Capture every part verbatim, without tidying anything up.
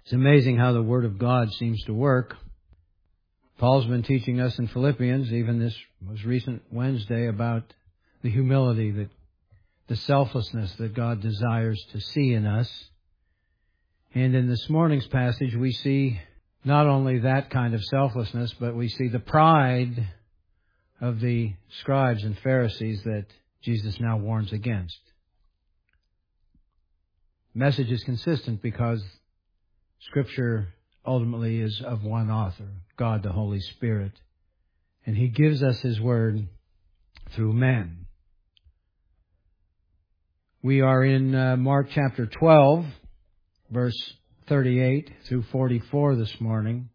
It's amazing how the Word of God seems to work. Paul's been teaching us in Philippians, even this most recent Wednesday, about the humility, that the selflessness that God desires to see in us. And in this morning's passage, we see not only that kind of selflessness, but we see the pride of the scribes and Pharisees that Jesus now warns against. The message is consistent because Scripture ultimately is of one author, God the Holy Spirit. And He gives us His Word through men. We are in uh, Mark chapter twelve, verse thirty-eight through forty-four this morning.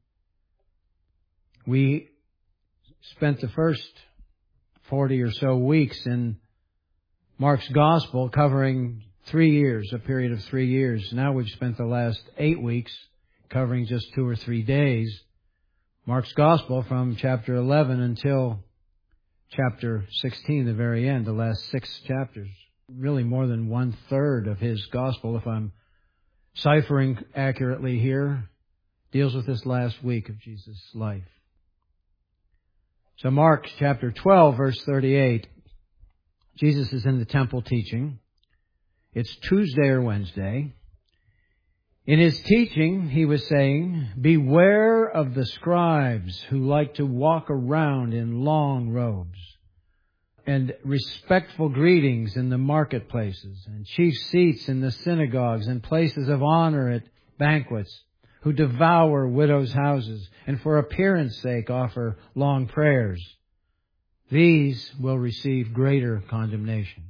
We spent the first forty or so weeks in Mark's Gospel covering three years, a period of three years. Now we've spent the last eight weeks covering just two or three days. Mark's Gospel from chapter eleven until chapter sixteen, the very end, the last six chapters. Really more than one third of his Gospel, if I'm ciphering accurately here, deals with this last week of Jesus' life. So Mark chapter twelve, verse thirty-eight, Jesus is in the temple teaching. It's Tuesday or Wednesday. In His teaching, He was saying, "Beware of the scribes who like to walk around in long robes, and respectful greetings in the marketplaces, and chief seats in the synagogues, and places of honor at banquets, who devour widows' houses, and for appearance sake offer long prayers. These will receive greater condemnation."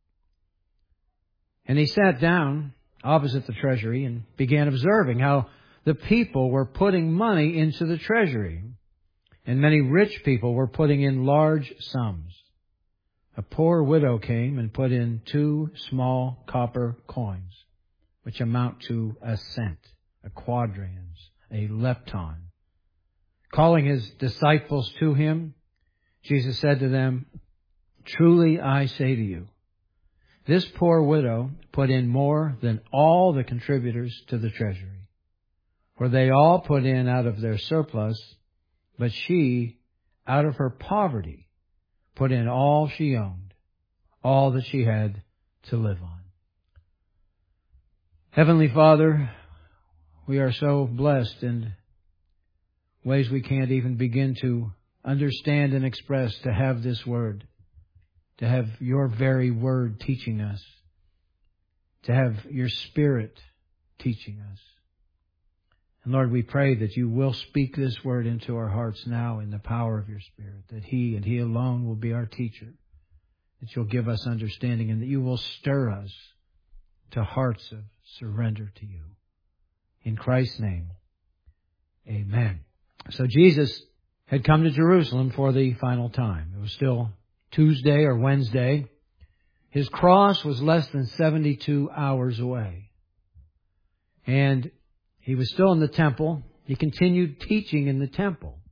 And He sat down opposite the treasury and began observing how the people were putting money into the treasury, and many rich people were putting in large sums. A poor widow came and put in two small copper coins, which amount to a cent, a quadrans, a lepton. Calling His disciples to Him, Jesus said to them, "Truly I say to you, this poor widow put in more than all the contributors to the treasury. For they all put in out of their surplus, but she, out of her poverty, put in all she owned, all that she had to live on." Heavenly Father, we are so blessed in ways we can't even begin to understand and express, to have this Word, to have Your very Word teaching us, to have Your Spirit teaching us. And Lord, we pray that You will speak this Word into our hearts now in the power of Your Spirit, that He and He alone will be our teacher, that You'll give us understanding, and that You will stir us to hearts of surrender to You. In Christ's name, amen. So Jesus had come to Jerusalem for the final time. It was still Tuesday or Wednesday. His cross was less than seventy-two hours away. And He was still in the temple. He continued teaching in the temple.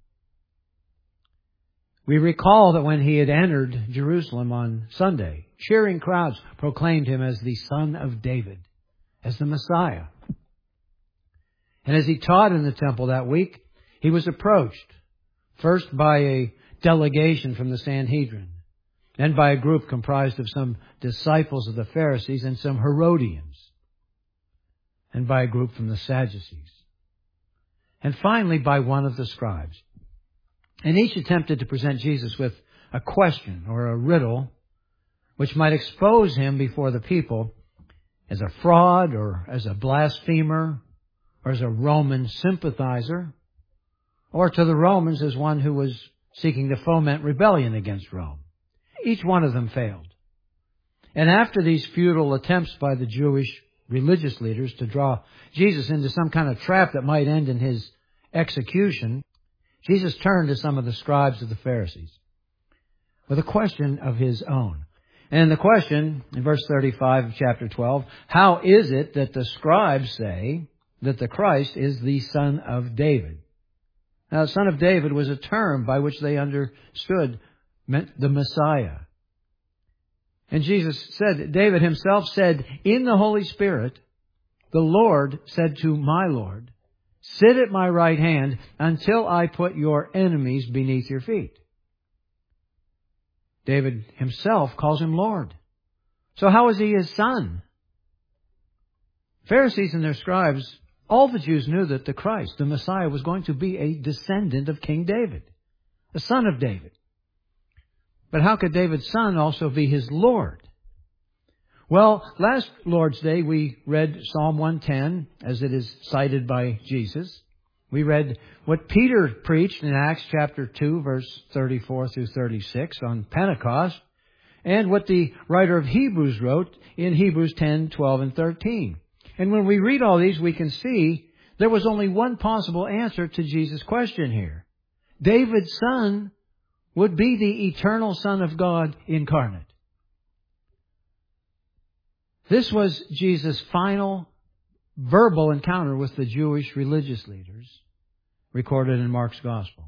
We recall that when He had entered Jerusalem on Sunday, cheering crowds proclaimed Him as the Son of David, as the Messiah. And as He taught in the temple that week, He was approached first by a delegation from the Sanhedrin, then by a group comprised of some disciples of the Pharisees and some Herodians, and by a group from the Sadducees, and finally by one of the scribes. And each attempted to present Jesus with a question or a riddle which might expose Him before the people as a fraud or as a blasphemer or as a Roman sympathizer, or to the Romans as one who was seeking to foment rebellion against Rome. Each one of them failed. And after these futile attempts by the Jewish religious leaders to draw Jesus into some kind of trap that might end in His execution, Jesus turned to some of the scribes of the Pharisees with a question of His own. And the question, in verse thirty-five of chapter twelve, how is it that the scribes say that the Christ is the Son of David? Now, the Son of David was a term by which they understood meant the Messiah. And Jesus said, David himself said, in the Holy Spirit, the Lord said to my Lord, sit at my right hand until I put your enemies beneath your feet. David himself calls him Lord. So how is he his son? Pharisees and their scribes, all the Jews knew that the Christ, the Messiah, was going to be a descendant of King David, a son of David. But how could David's son also be his Lord? Well, last Lord's Day we read Psalm one ten as it is cited by Jesus. We read what Peter preached in Acts chapter two, verse thirty-four through thirty-six on Pentecost, and what the writer of Hebrews wrote in Hebrews ten, twelve, and thirteen. And when we read all these, we can see there was only one possible answer to Jesus' question here. David's son would be the eternal Son of God incarnate. This was Jesus' final verbal encounter with the Jewish religious leaders, recorded in Mark's Gospel.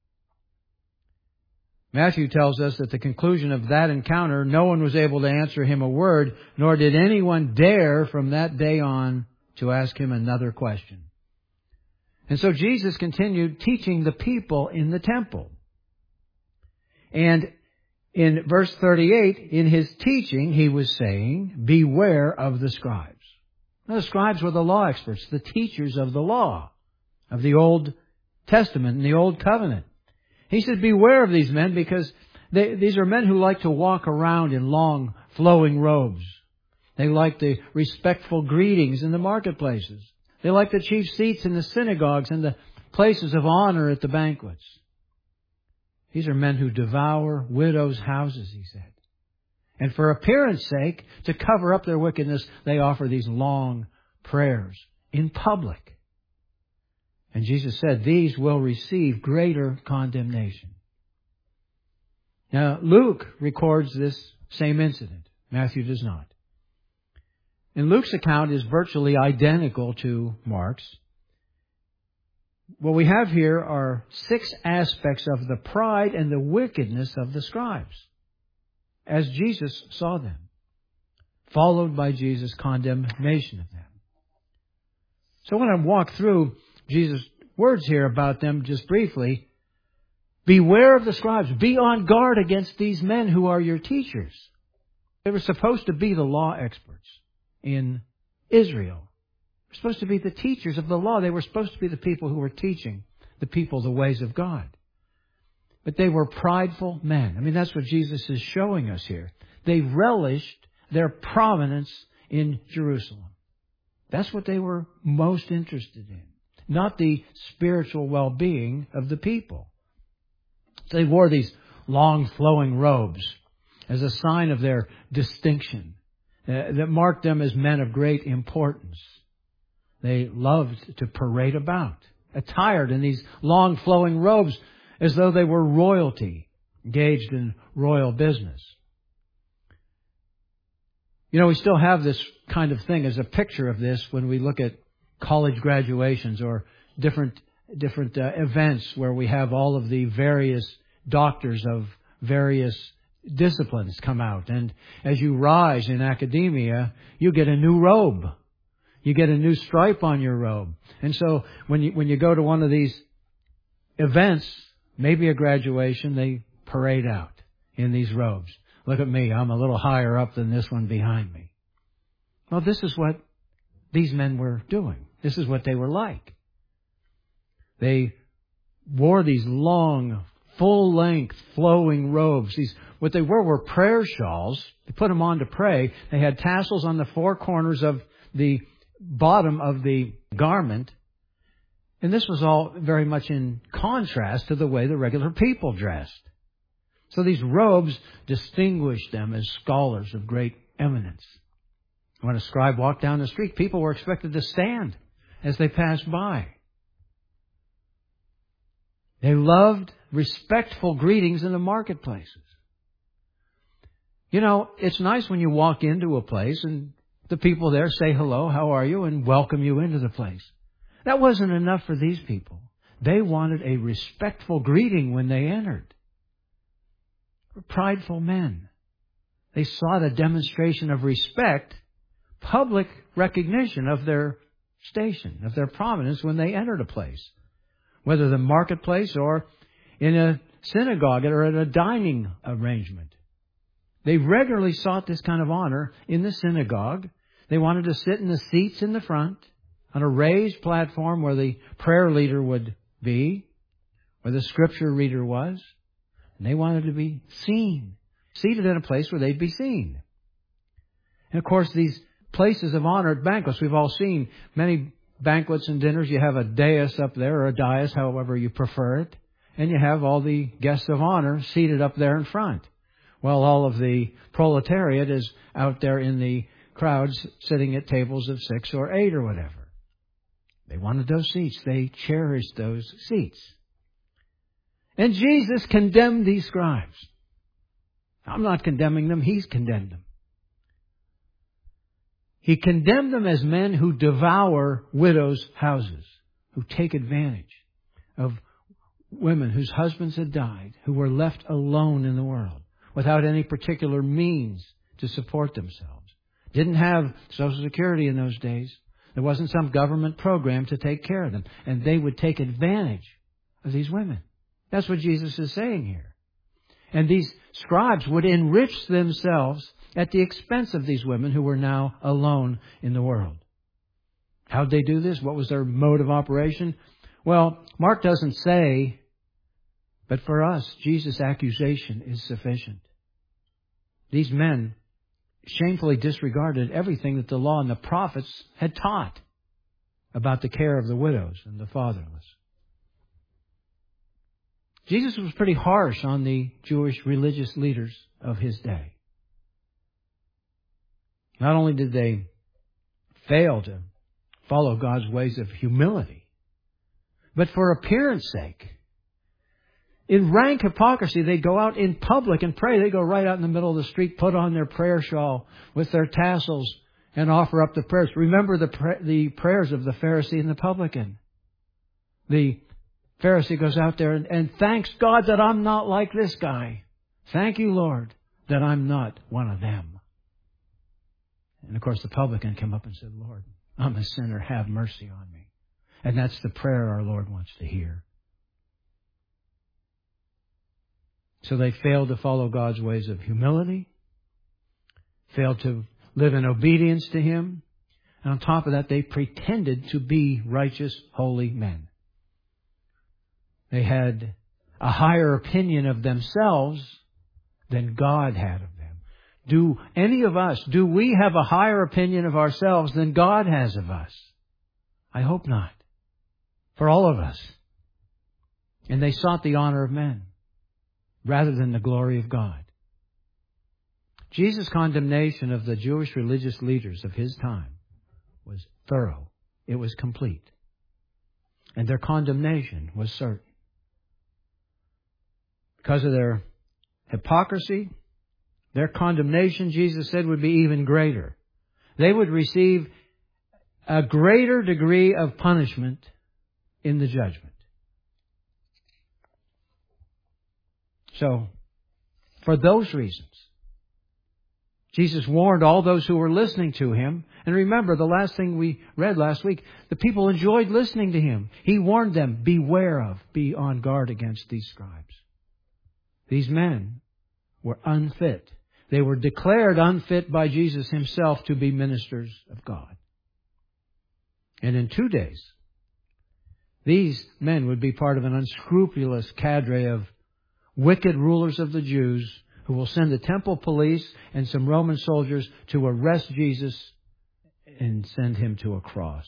Matthew tells us at the conclusion of that encounter, no one was able to answer him a word, nor did anyone dare from that day on to ask him another question. And so Jesus continued teaching the people in the temple. And in verse thirty-eight, in his teaching, he was saying, beware of the scribes. Now, the scribes were the law experts, the teachers of the law, of the Old Testament and the Old Covenant. He said, beware of these men because they, these are men who like to walk around in long, flowing robes. They like the respectful greetings in the marketplaces. They like the chief seats in the synagogues and the places of honor at the banquets. These are men who devour widows' houses, he said. And for appearance sake, to cover up their wickedness, they offer these long prayers in public. And Jesus said, these will receive greater condemnation. Now, Luke records this same incident. Matthew does not. And Luke's account is virtually identical to Mark's. What we have here are six aspects of the pride and the wickedness of the scribes, as Jesus saw them, followed by Jesus' condemnation of them. So when I walk through Jesus' words here about them just briefly, beware of the scribes. Be on guard against these men who are your teachers. They were supposed to be the law experts in Israel. They were supposed to be the teachers of the law. They were supposed to be the people who were teaching the people the ways of God. But they were prideful men. I mean, that's what Jesus is showing us here. They relished their prominence in Jerusalem. That's what they were most interested in, not the spiritual well-being of the people. They wore these long flowing robes as a sign of their distinction uh, that marked them as men of great importance. They loved to parade about, attired in these long flowing robes as though they were royalty, engaged in royal business. You know, we still have this kind of thing as a picture of this when we look at college graduations or different different uh, events where we have all of the various doctors of various disciplines come out. And as you rise in academia, you get a new robe. You get a new stripe on your robe. And so when you when you go to one of these events, maybe a graduation, they parade out in these robes. Look at me, I'm a little higher up than this one behind me. Well, this is what these men were doing. This is what they were like. They wore these long, full-length, flowing robes. These, what they were were prayer shawls. They put them on to pray. They had tassels on the four corners of the bottom of the garment. And this was all very much in contrast to the way the regular people dressed. So these robes distinguished them as scholars of great eminence. When a scribe walked down the street, people were expected to stand as they passed by. They loved respectful greetings in the marketplaces. You know, it's nice when you walk into a place and the people there say hello, how are you, and welcome you into the place. That wasn't enough for these people. They wanted a respectful greeting when they entered. They were prideful men. They sought a demonstration of respect, public recognition of their station, of their prominence when they entered a place, whether the marketplace or in a synagogue or in a dining arrangement. They regularly sought this kind of honor in the synagogue. They wanted to sit in the seats in the front on a raised platform where the prayer leader would be, where the scripture reader was. And they wanted to be seen, seated in a place where they'd be seen. And of course, these places of honor at banquets, we've all seen many banquets and dinners. You have a dais up there, or a dais, however you prefer it. And you have all the guests of honor seated up there in front. Well, all of the proletariat is out there in the crowds sitting at tables of six or eight or whatever. They wanted those seats. They cherished those seats. And Jesus condemned these scribes. I'm not condemning them. He's condemned them. He condemned them as men who devour widows' houses, who take advantage of women whose husbands had died, who were left alone in the world, without any particular means to support themselves. Didn't have Social Security in those days. There wasn't some government program to take care of them. And they would take advantage of these women. That's what Jesus is saying here. And these scribes would enrich themselves at the expense of these women who were now alone in the world. How'd they do this? What was their mode of operation? Well, Mark doesn't say, but for us, Jesus' accusation is sufficient. These men shamefully disregarded everything that the law and the prophets had taught about the care of the widows and the fatherless. Jesus was pretty harsh on the Jewish religious leaders of his day. Not only did they fail to follow God's ways of humility, but for appearance sake, in rank hypocrisy, they go out in public and pray. They go right out in the middle of the street, put on their prayer shawl with their tassels, and offer up the prayers. Remember the pra- the prayers of the Pharisee and the publican. The Pharisee goes out there and, and thanks God that I'm not like this guy. Thank you, Lord, that I'm not one of them. And of course, the publican came up and said, Lord, I'm a sinner. Have mercy on me. And that's the prayer our Lord wants to hear. So they failed to follow God's ways of humility, failed to live in obedience to Him, and on top of that, they pretended to be righteous, holy men. They had a higher opinion of themselves than God had of them. Do any of us, do we have a higher opinion of ourselves than God has of us? I hope not. For all of us. And they sought the honor of men rather than the glory of God. Jesus' condemnation of the Jewish religious leaders of His time was thorough. It was complete. And their condemnation was certain. Because of their hypocrisy, their condemnation, Jesus said, would be even greater. They would receive a greater degree of punishment in the judgment. So, for those reasons, Jesus warned all those who were listening to Him. And remember, the last thing we read last week, the people enjoyed listening to Him. He warned them, beware of, be on guard against these scribes. These men were unfit. They were declared unfit by Jesus Himself to be ministers of God. And in two days, these men would be part of an unscrupulous cadre of wicked rulers of the Jews who will send the temple police and some Roman soldiers to arrest Jesus and send Him to a cross.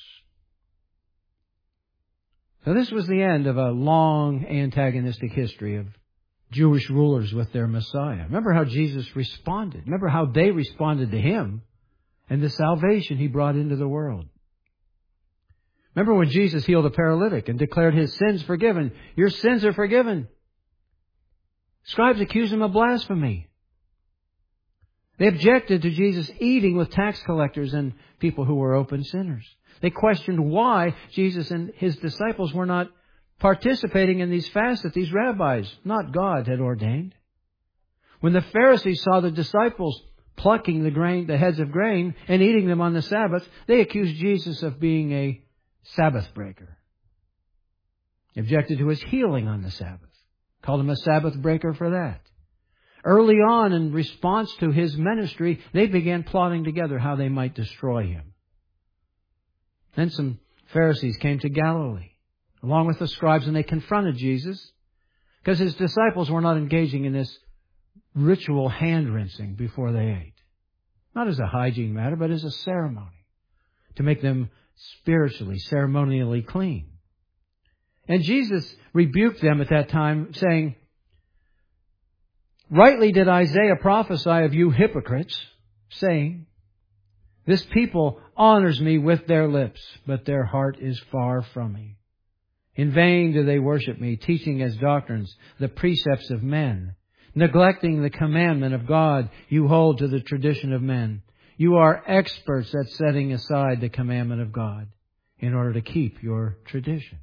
So this was the end of a long antagonistic history of Jewish rulers with their Messiah. Remember how Jesus responded. Remember how they responded to Him and the salvation He brought into the world. Remember when Jesus healed a paralytic and declared his sins forgiven. Your sins are forgiven. Scribes accused Him of blasphemy. They objected to Jesus eating with tax collectors and people who were open sinners. They questioned why Jesus and His disciples were not participating in these fasts that these rabbis, not God, had ordained. When the Pharisees saw the disciples plucking the grain, the heads of grain and eating them on the Sabbath, they accused Jesus of being a Sabbath breaker. He objected to his healing on the Sabbath. Called him a Sabbath breaker for that. Early on, in response to his ministry, they began plotting together how they might destroy him. Then some Pharisees came to Galilee, along with the scribes, and they confronted Jesus because his disciples were not engaging in this ritual hand-rinsing before they ate. Not as a hygiene matter, but as a ceremony to make them spiritually, ceremonially clean. And Jesus rebuked them at that time, saying, "Rightly did Isaiah prophesy of you hypocrites, saying, 'This people honors me with their lips, but their heart is far from me. In vain do they worship me, teaching as doctrines the precepts of men. Neglecting the commandment of God, you hold to the tradition of men. You are experts at setting aside the commandment of God in order to keep your tradition.'"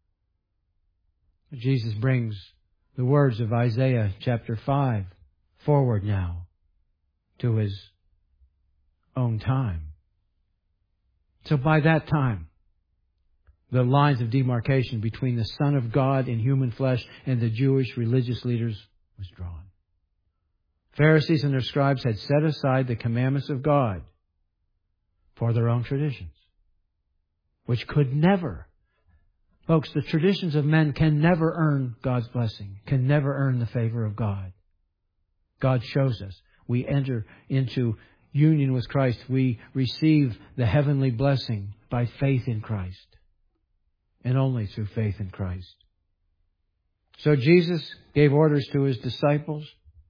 Jesus brings the words of Isaiah chapter five forward now to his own time. So by that time, the lines of demarcation between the Son of God in human flesh and the Jewish religious leaders was drawn. Pharisees and their scribes had set aside the commandments of God for their own traditions, which could never, folks, the traditions of men can never earn God's blessing, can never earn the favor of God. God shows us. We enter into union with Christ. We receive the heavenly blessing by faith in Christ, and only through faith in Christ. So Jesus gave orders to his disciples.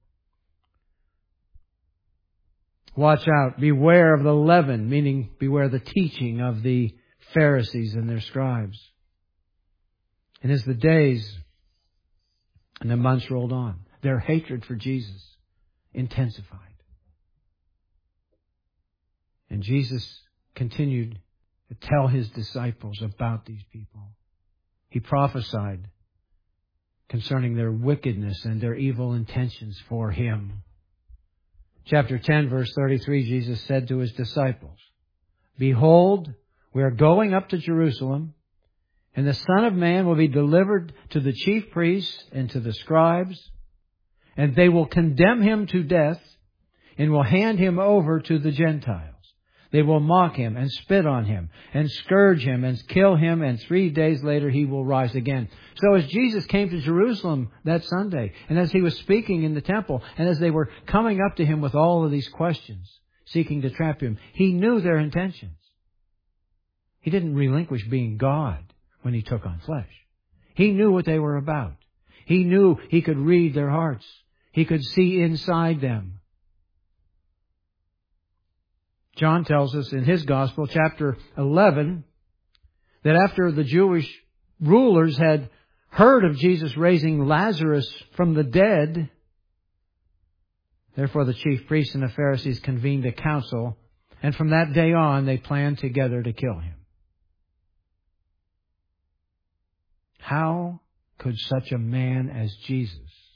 Watch out, beware of the leaven, meaning beware the teaching of the Pharisees and their scribes. And as the days and the months rolled on, their hatred for Jesus intensified. And Jesus continued to tell his disciples about these people. He prophesied concerning their wickedness and their evil intentions for him. Chapter ten, verse thirty-three, Jesus said to his disciples, "Behold, we are going up to Jerusalem, and the Son of Man will be delivered to the chief priests and to the scribes, and they will condemn him to death and will hand him over to the Gentiles. They will mock him and spit on him and scourge him and kill him, and three days later he will rise again." So as Jesus came to Jerusalem that Sunday, and as he was speaking in the temple, and as they were coming up to him with all of these questions, seeking to trap him, he knew their intentions. He didn't relinquish being God when he took on flesh. He knew what they were about. He knew he could read their hearts. He could see inside them. John tells us in his Gospel, chapter eleven, that after the Jewish rulers had heard of Jesus raising Lazarus from the dead, therefore the chief priests and the Pharisees convened a council, and from that day on they planned together to kill him. How could such a man as Jesus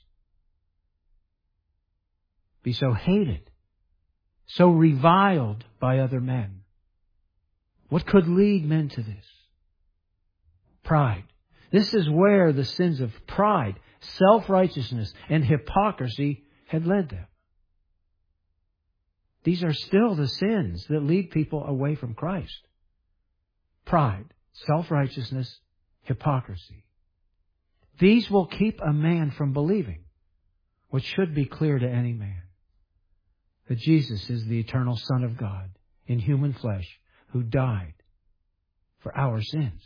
be so hated, so reviled by other men? What could lead men to this? Pride. This is where the sins of pride, self-righteousness, and hypocrisy had led them. These are still the sins that lead people away from Christ. Pride, self-righteousness, hypocrisy. These will keep a man from believing what should be clear to any man, that Jesus is the eternal Son of God in human flesh who died for our sins.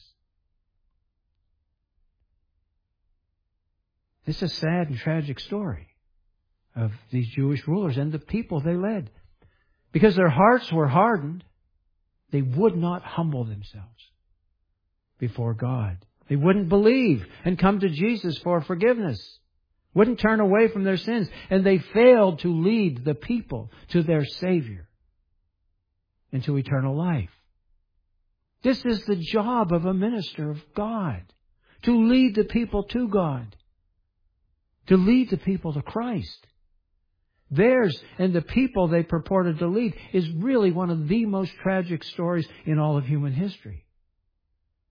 This is a sad and tragic story of these Jewish rulers and the people they led. Because their hearts were hardened, they would not humble themselves before God. They wouldn't believe and come to Jesus for forgiveness. Wouldn't turn away from their sins. And they failed to lead the people to their Savior and to eternal life. This is the job of a minister of God, to lead the people to God, to lead the people to Christ. Theirs and the people they purported to lead is really one of the most tragic stories in all of human history.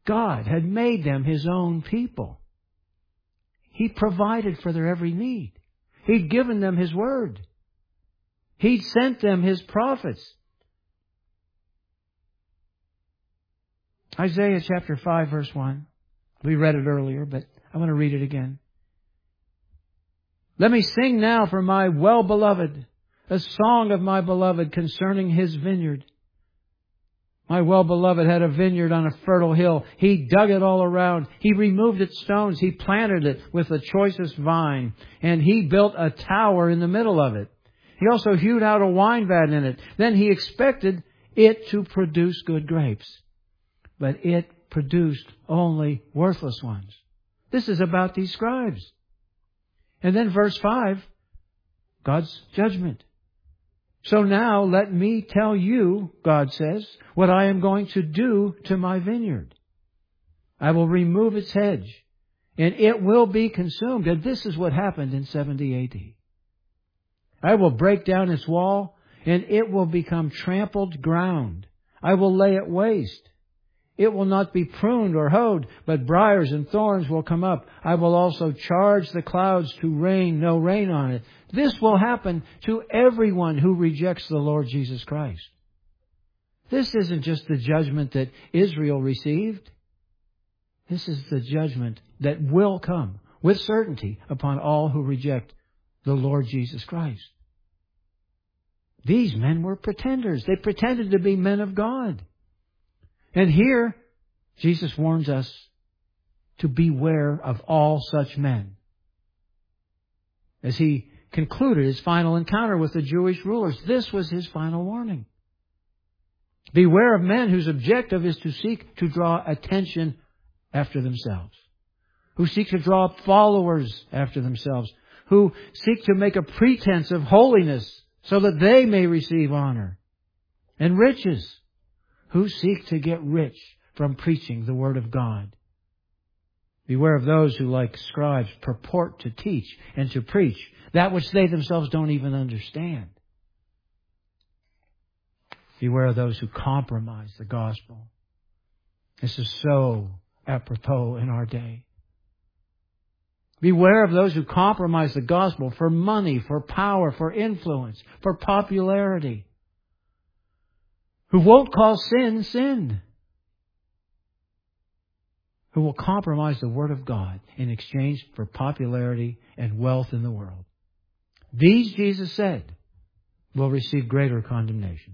God had made them His own people. He provided for their every need. He'd given them His Word. He'd sent them His prophets. Isaiah chapter five, verse one. We read it earlier, but I want to read it again. Let me sing now for my well-beloved, a song of my beloved concerning His vineyard. My well-beloved had a vineyard on a fertile hill. He dug it all around. He removed its stones. He planted it with the choicest vine. And He built a tower in the middle of it. He also hewed out a wine vat in it. Then He expected it to produce good grapes. But it produced only worthless ones. This is about these scribes. And then verse five, God's judgment. So now let me tell you, God says, what I am going to do to my vineyard. I will remove its hedge, and it will be consumed. And this is what happened in seventy A D. I will break down its wall, and it will become trampled ground. I will lay it waste. It will not be pruned or hoed, but briars and thorns will come up. I will also charge the clouds to rain no rain on it. This will happen to everyone who rejects the Lord Jesus Christ. This isn't just the judgment that Israel received. This is the judgment that will come with certainty upon all who reject the Lord Jesus Christ. These men were pretenders. They pretended to be men of God. And here, Jesus warns us to beware of all such men. As He concluded His final encounter with the Jewish rulers, this was His final warning. Beware of men whose objective is to seek to draw attention after themselves, who seek to draw followers after themselves, who seek to make a pretense of holiness so that they may receive honor, and riches, who seek to get rich from preaching the Word of God. Beware of those who, like scribes, purport to teach and to preach that which they themselves don't even understand. Beware of those who compromise the gospel. This is so apropos in our day. Beware of those who compromise the gospel for money, for power, for influence, for popularity. Who won't call sin, sin. Who will compromise the Word of God in exchange for popularity and wealth in the world. These, Jesus said, will receive greater condemnation.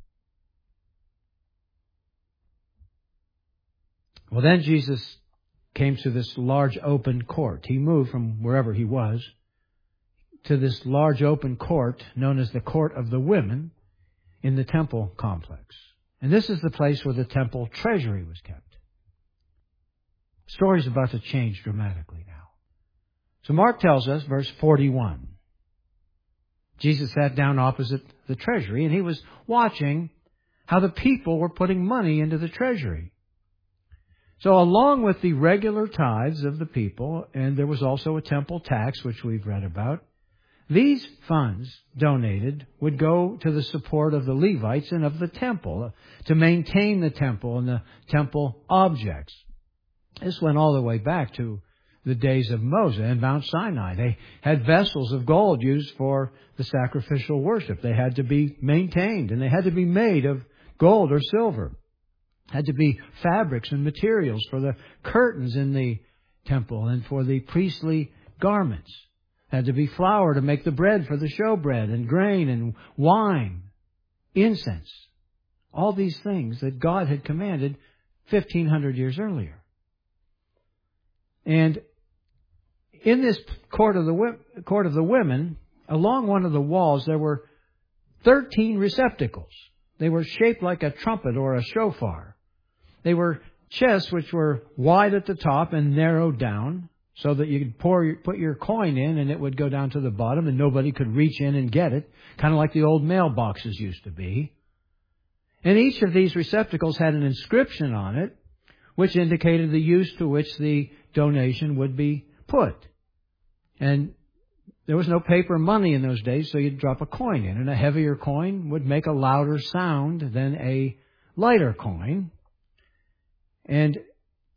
Well, then Jesus came to this large open court. He moved from wherever He was to this large open court known as the Court of the Women in the temple complex. And this is the place where the temple treasury was kept. The story's about to change dramatically now. So Mark tells us, verse forty-one, Jesus sat down opposite the treasury and He was watching how the people were putting money into the treasury. So along with the regular tithes of the people, and there was also a temple tax, which we've read about, these funds donated would go to the support of the Levites and of the temple, to maintain the temple and the temple objects. This went all the way back to the days of Moses and Mount Sinai. They had vessels of gold used for the sacrificial worship. They had to be maintained, and they had to be made of gold or silver. Had to be fabrics and materials for the curtains in the temple and for the priestly garments. Had to be flour to make the bread for the showbread, and grain and wine, incense. All these things that God had commanded fifteen hundred years earlier. And in this court of the court of the women, along one of the walls, there were thirteen receptacles. They were shaped like a trumpet or a shofar. They were chests which were wide at the top and narrowed down, so that you could pour your, put your coin in and it would go down to the bottom and nobody could reach in and get it, kind of like the old mailboxes used to be. And each of these receptacles had an inscription on it, which indicated the use to which the donation would be put. And there was no paper money in those days, so you'd drop a coin in, and a heavier coin would make a louder sound than a lighter coin. And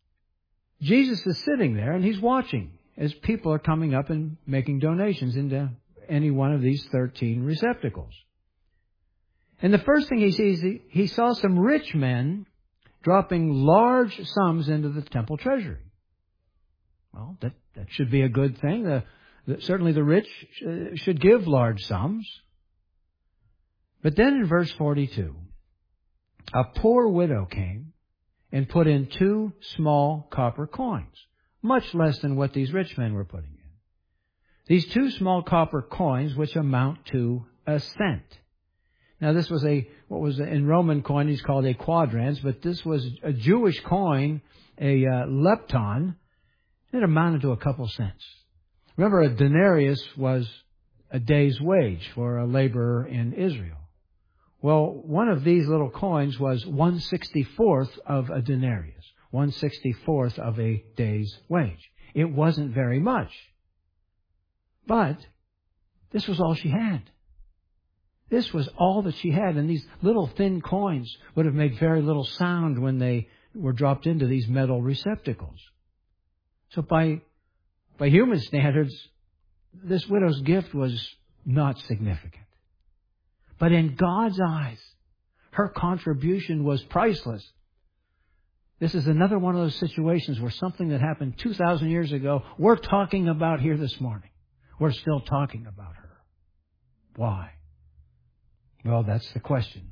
Jesus is sitting there and he's watching as people are coming up and making donations into any one of these thirteen receptacles. And the first thing he sees, he, he saw some rich men dropping large sums into the temple treasury. Well, that, that should be a good thing. The, the, certainly the rich should give large sums. But then in verse forty-two, a poor widow came and put in two small copper coins, much less than what these rich men were putting in. These two small copper coins, which amount to a cent. Now, this was a, what was in Roman coinage called a quadrans, but this was a Jewish coin, a uh, lepton. It amounted to a couple cents. Remember, a denarius was a day's wage for a laborer in Israel. Well, one of these little coins was one sixty-fourth of a denarius, one sixty-fourth of a day's wage. It wasn't very much. But this was all she had. This was all that she had, and these little thin coins would have made very little sound when they were dropped into these metal receptacles. So by, by human standards, this widow's gift was not significant. But in God's eyes, her contribution was priceless. This is another one of those situations where something that happened two thousand years ago, we're talking about here this morning. We're still talking about her. Why? Well, that's the question.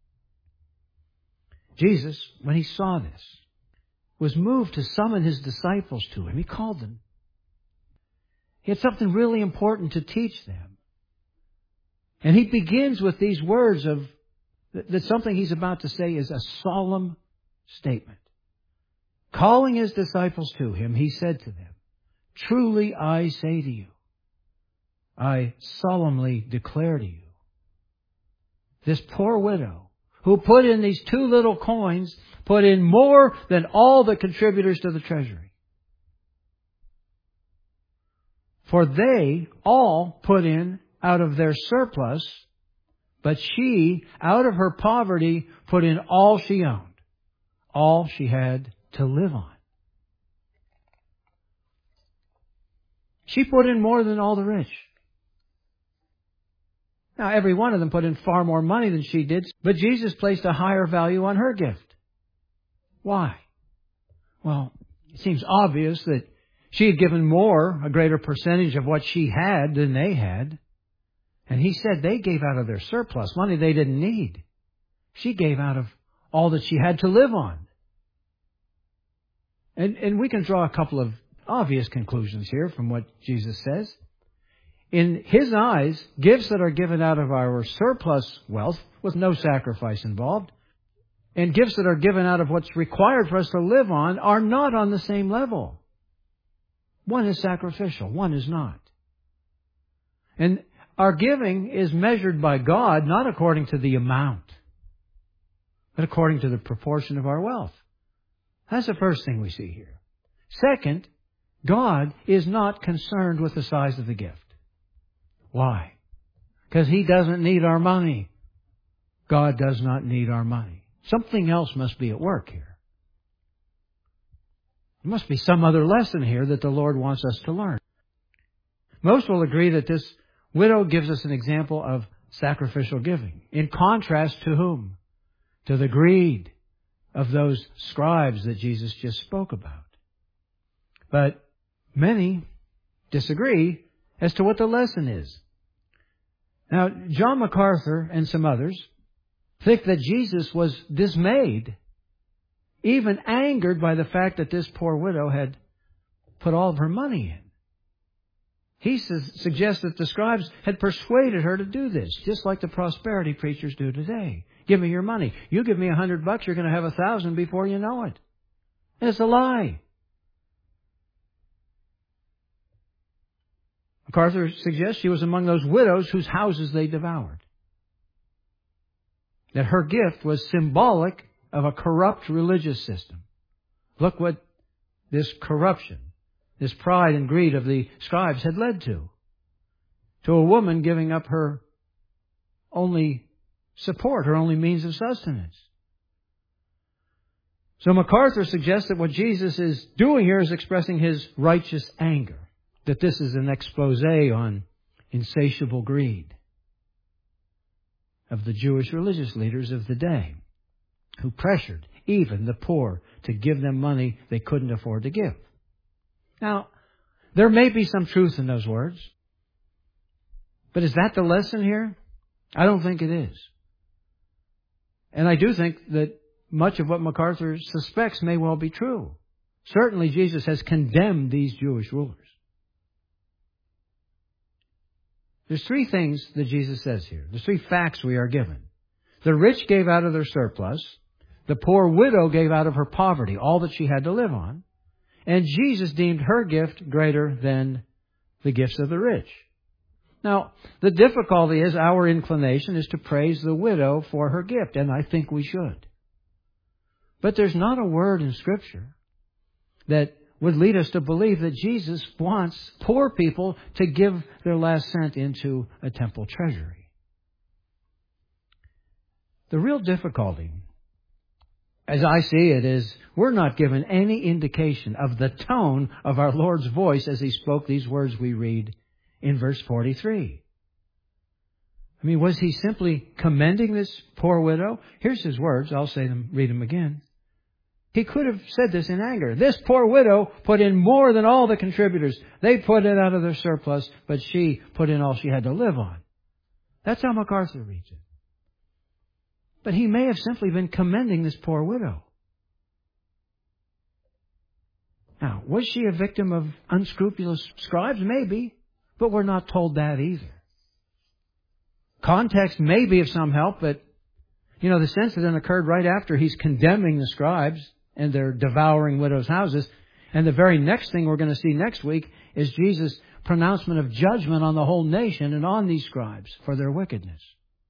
Jesus, when he saw this, was moved to summon his disciples to him. He called them. He had something really important to teach them. And he begins with these words of that something he's about to say is a solemn statement. Calling his disciples to him, he said to them, "Truly I say to you, I solemnly declare to you, this poor widow who put in these two little coins put in more than all the contributors to the treasury. For they all put in out of their surplus, but she, out of her poverty, put in all she owned, all she had to live on." She put in more than all the rich. Now, every one of them put in far more money than she did, but Jesus placed a higher value on her gift. Why? Well, it seems obvious that she had given more, a greater percentage of what she had than they had. And he said they gave out of their surplus, money they didn't need. She gave out of all that she had to live on. And, and we can draw a couple of obvious conclusions here from what Jesus says. In his eyes, gifts that are given out of our surplus wealth, with no sacrifice involved, and gifts that are given out of what's required for us to live on, are not on the same level. One is sacrificial, one is not. And our giving is measured by God not according to the amount, but according to the proportion of our wealth. That's the first thing we see here. Second, God is not concerned with the size of the gift. Why? Because He doesn't need our money. God does not need our money. Something else must be at work here. There must be some other lesson here that the Lord wants us to learn. Most will agree that this widow gives us an example of sacrificial giving. In contrast to whom? To the greed of those scribes that Jesus just spoke about. But many disagree as to what the lesson is. Now, John MacArthur and some others think that Jesus was dismayed, even angered by the fact that this poor widow had put all of her money in. He suggests that the scribes had persuaded her to do this, just like the prosperity preachers do today. Give me your money. You give me a hundred bucks, you're going to have a thousand before you know it. And it's a lie. MacArthur suggests she was among those widows whose houses they devoured. That her gift was symbolic of a corrupt religious system. Look what this corruption, this pride and greed of the scribes had led to. To a woman giving up her only support, her only means of sustenance. So MacArthur suggests that what Jesus is doing here is expressing his righteous anger, that this is an expose on insatiable greed of the Jewish religious leaders of the day, who pressured even the poor to give them money they couldn't afford to give. Now, there may be some truth in those words, but is that the lesson here? I don't think it is. And I do think that much of what MacArthur suspects may well be true. Certainly Jesus has condemned these Jewish rulers. There's three things that Jesus says here. There's three facts we are given. The rich gave out of their surplus. The poor widow gave out of her poverty, all that she had to live on. And Jesus deemed her gift greater than the gifts of the rich. Now, the difficulty is our inclination is to praise the widow for her gift, and I think we should. But there's not a word in Scripture that would lead us to believe that Jesus wants poor people to give their last cent into a temple treasury. The real difficulty, as I see it, is we're not given any indication of the tone of our Lord's voice as He spoke these words we read in verse forty-three. I mean, was He simply commending this poor widow? Here's His words. I'll say them, read them again. He could have said this in anger. This poor widow put in more than all the contributors. They put it out of their surplus, but she put in all she had to live on. That's how MacArthur reads it. But he may have simply been commending this poor widow. Now, was she a victim of unscrupulous scribes? Maybe, but we're not told that either. Context may be of some help, but, you know, this incident occurred right after he's condemning the scribes and they're devouring widows' houses. And the very next thing we're going to see next week is Jesus' pronouncement of judgment on the whole nation and on these scribes for their wickedness.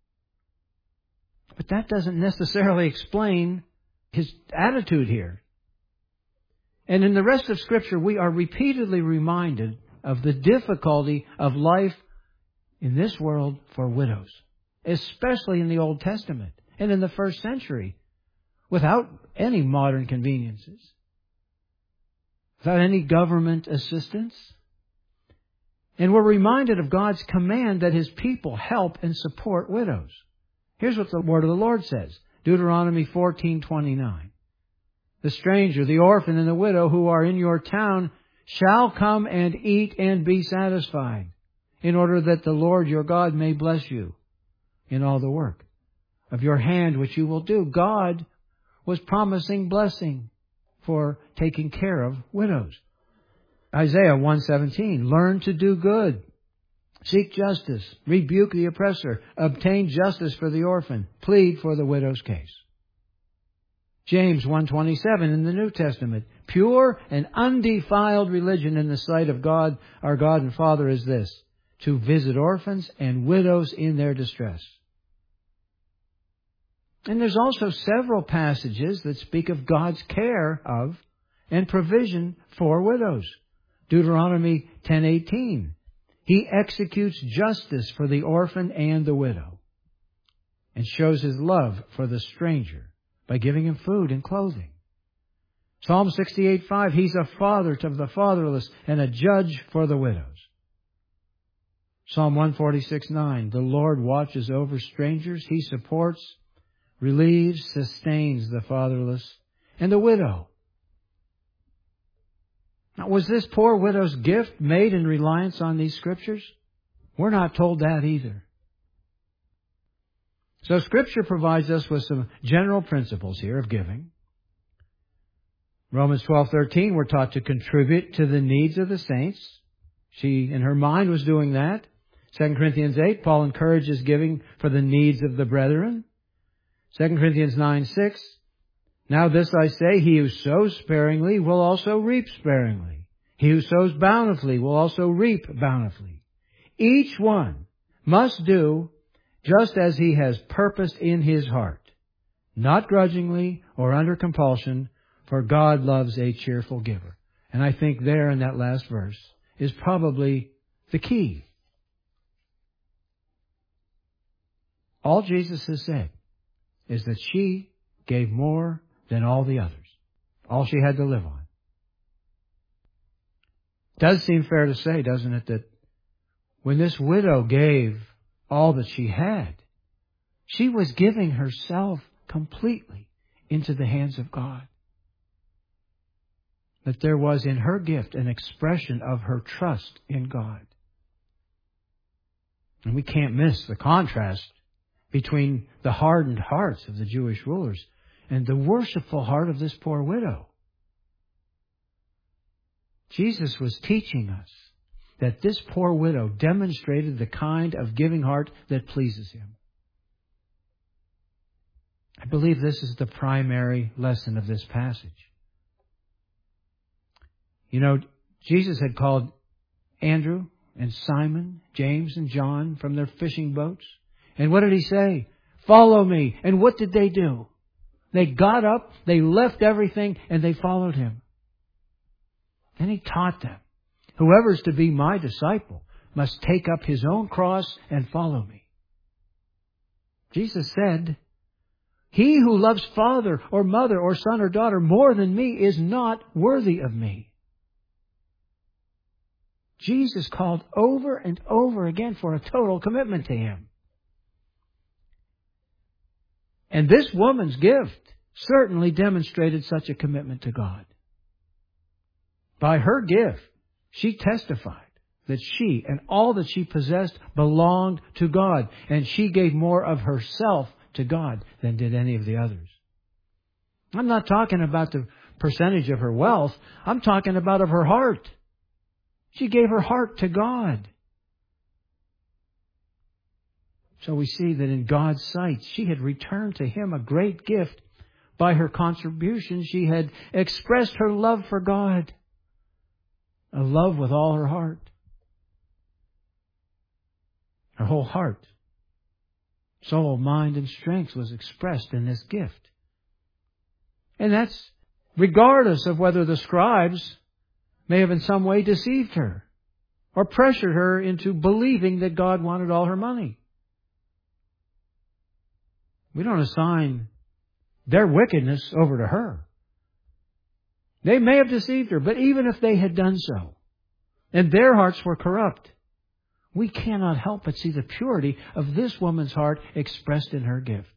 But that doesn't necessarily explain his attitude here. And in the rest of Scripture, we are repeatedly reminded of the difficulty of life in this world for widows, especially in the Old Testament and in the first century, without any modern conveniences, without any government assistance. And we're reminded of God's command that His people help and support widows. Here's what the word of the Lord says. Deuteronomy fourteen twenty-nine. The stranger, the orphan, and the widow who are in your town shall come and eat and be satisfied, in order that the Lord your God may bless you in all the work of your hand which you will do. God was promising blessing for taking care of widows. Isaiah one seventeen. Learn to do good. Seek justice. Rebuke the oppressor. Obtain justice for the orphan. Plead for the widow's case. James one twenty-seven in the New Testament. Pure and undefiled religion in the sight of God, our God and Father, is this: to visit orphans and widows in their distress. And there's also several passages that speak of God's care of and provision for widows. Deuteronomy ten eighteen. He executes justice for the orphan and the widow, and shows His love for the stranger by giving him food and clothing. Psalm sixty-eight five. He's a father to the fatherless and a judge for the widows. Psalm one forty-six nine. The Lord watches over strangers. He supports, relieves, sustains the fatherless and the widow. Now, was this poor widow's gift made in reliance on these Scriptures? We're not told that either. So Scripture provides us with some general principles here of giving. Romans twelve thirteen, we're taught to contribute to the needs of the saints. She, in her mind, was doing that. Second Corinthians eight, Paul encourages giving for the needs of the brethren. Second Corinthians nine six, now this I say, he who sows sparingly will also reap sparingly. He who sows bountifully will also reap bountifully. Each one must do just as he has purposed in his heart, not grudgingly or under compulsion, for God loves a cheerful giver. And I think there in that last verse is probably the key. All Jesus has said is that she gave more than all the others. all she had to live on. Does seem fair to say, doesn't it, that when this widow gave all that she had, she was giving herself completely into the hands of God. That there was in her gift an expression of her trust in God. And we can't miss the contrast between the hardened hearts of the Jewish rulers and the worshipful heart of this poor widow. Jesus was teaching us that this poor widow demonstrated the kind of giving heart that pleases Him. I believe this is the primary lesson of this passage. You know, Jesus had called Andrew and Simon, James and John from their fishing boats. And what did He say? Follow me. And what did they do? They got up, they left everything, and they followed Him. And He taught them, whoever is to be my disciple must take up his own cross and follow me. Jesus said, he who loves father or mother or son or daughter more than me is not worthy of me. Jesus called over and over again for a total commitment to Him. And this woman's gift certainly demonstrated such a commitment to God. By her gift, she testified that she and all that she possessed belonged to God, and she gave more of herself to God than did any of the others. I'm not talking about the percentage of her wealth. I'm talking about of her heart. She gave her heart to God. So we see that in God's sight, she had returned to Him a great gift. By her contribution, she had expressed her love for God. A love with all her heart. Her whole heart, soul, mind, and strength was expressed in this gift. And that's regardless of whether the scribes may have in some way deceived her or pressured her into believing that God wanted all her money. We don't assign their wickedness over to her. They may have deceived her, but even if they had done so, and their hearts were corrupt, we cannot help but see the purity of this woman's heart expressed in her gift.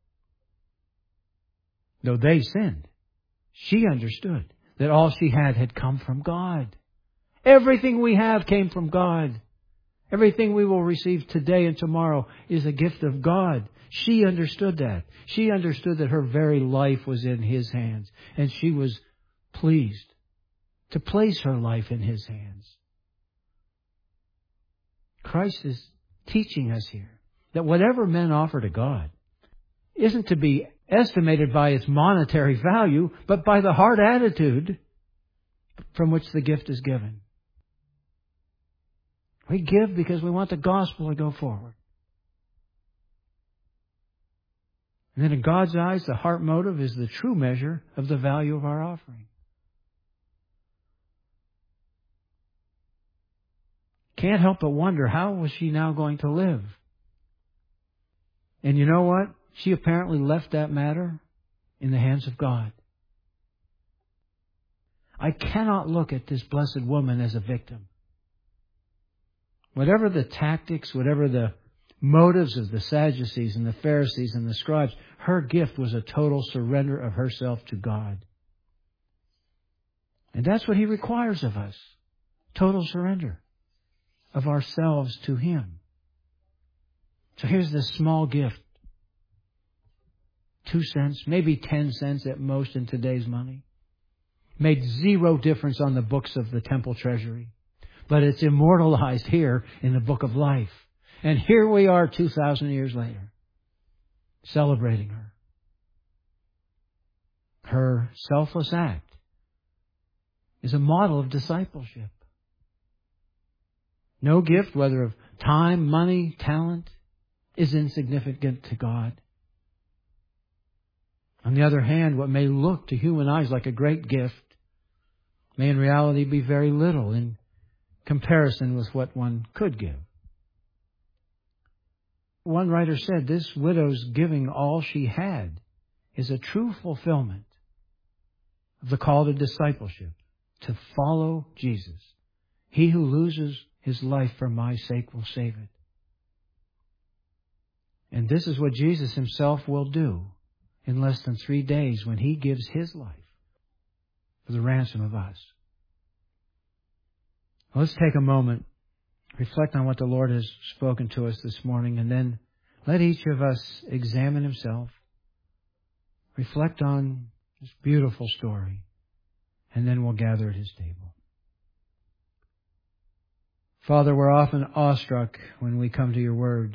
Though they sinned, she understood that all she had had come from God. Everything we have came from God. Everything we will receive today and tomorrow is a gift of God. She understood that. She understood that her very life was in His hands, and she was pleased to place her life in His hands. Christ is teaching us here that whatever men offer to God isn't to be estimated by its monetary value, but by the heart attitude from which the gift is given. We give because we want the gospel to go forward. And then in God's eyes, the heart motive is the true measure of the value of our offering. Can't help but wonder, how was she now going to live? And you know what? She apparently left that matter in the hands of God. I cannot look at this blessed woman as a victim. Whatever the tactics, whatever the motives of the Sadducees and the Pharisees and the scribes, her gift was a total surrender of herself to God. And that's what He requires of us. Total surrender of ourselves to Him. So here's this small gift. Two cents, maybe ten cents at most in today's money. Made zero difference on the books of the temple treasury. But it's immortalized here in the book of life. And here we are two thousand years later, celebrating her. Her selfless act is a model of discipleship. No gift, whether of time, money, talent, is insignificant to God. On the other hand, what may look to human eyes like a great gift may in reality be very little in comparison with what one could give. One writer said, this widow's giving all she had is a true fulfillment of the call to discipleship, to follow Jesus. He who loses his life for my sake will save it. And this is what Jesus himself will do in less than three days when he gives his life for the ransom of us. Let's take a moment, reflect on what the Lord has spoken to us this morning, and then let each of us examine himself, reflect on this beautiful story, and then we'll gather at his table. Father, we're often awestruck when we come to your word.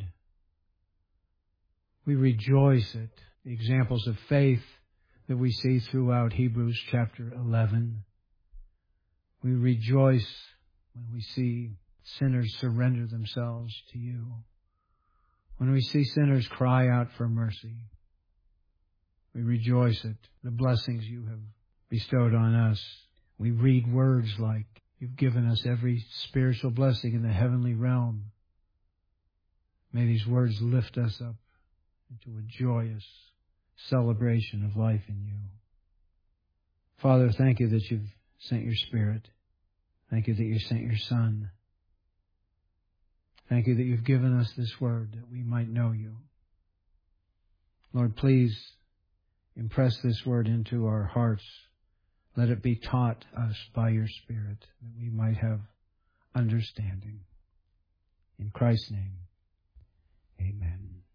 We rejoice at the examples of faith that we see throughout Hebrews chapter eleven. We rejoice when we see sinners surrender themselves to you. When we see sinners cry out for mercy. We rejoice at the blessings you have bestowed on us. We read words like, you've given us every spiritual blessing in the heavenly realm. May these words lift us up into a joyous celebration of life in you. Father, thank you that you've sent your Spirit. Thank you that you sent your Son. Thank you that you've given us this word that we might know you. Lord, please impress this word into our hearts. Let it be taught us by your Spirit that we might have understanding. In Christ's name, amen.